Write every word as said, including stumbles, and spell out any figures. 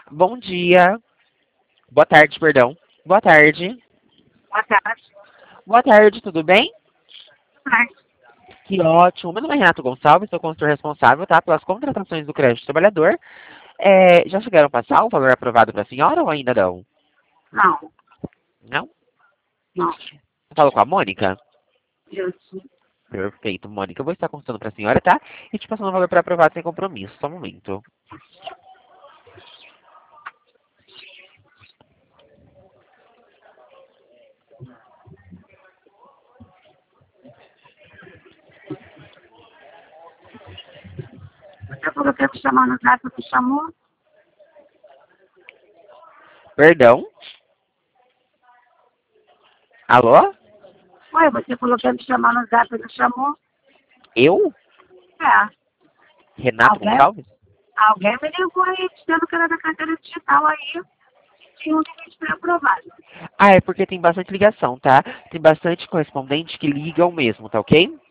Bom dia. Boa tarde, perdão. Boa tarde. Boa tarde. Boa tarde, tudo bem? Mas, Que ótimo. Meu nome é Renato Gonçalves, sou consultor responsável, tá, pelas contratações do crédito do trabalhador. É, já chegaram a passar o valor aprovado para a senhora ou ainda não? não, Não? não. Falo com a Mônica? Isso. Perfeito, Mônica. Eu vou estar consultando para a senhora, tá? E te passando o valor para aprovado sem compromisso. Só um momento. Você falou que ia me chamar no zap, você chamou? Perdão? Alô? Ué, você falou que ia me chamar no zap, você chamou? Eu? É. Renato Alguém, Gonçalves? alguém me ligou aí dizendo que era da carteira digital aí. Tinha um limite pré-aprovado. Ah, é porque tem bastante ligação, tá? Tem bastante correspondente que ligam mesmo, tá ok?